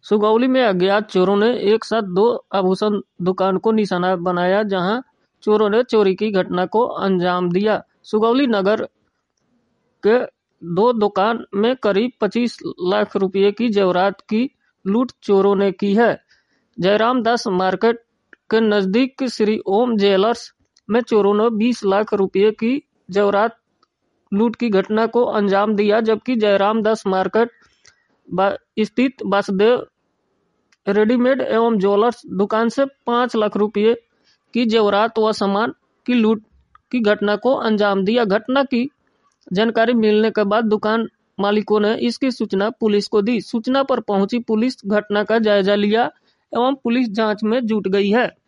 सुगौली में अज्ञात चोरों ने एक साथ 2 आभूषण दुकान को निशाना बनाया, जहां चोरों ने चोरी की घटना को अंजाम दिया। सुगौली नगर के 2 दुकान में करीब 25 लाख रुपए की जेवरात की लूट चोरों ने की है। जयराम दास मार्केट के नजदीक श्री ओम ज्वेलर्स में चोरों ने 20 लाख रुपए की जेवरात लूट की घटना को अंजाम दिया, जबकि जयराम दास मार्केट स्थित वासुदेव रेडीमेड एवं ज्वेलर्स दुकान से 5 लाख रुपए की जेवरात व सामान की लूट की घटना को अंजाम दिया। घटना की जानकारी मिलने के बाद दुकान मालिकों ने इसकी सूचना पुलिस को दी। सूचना पर पहुंची पुलिस घटना का जायजा लिया एवं पुलिस जांच में जुट गई है।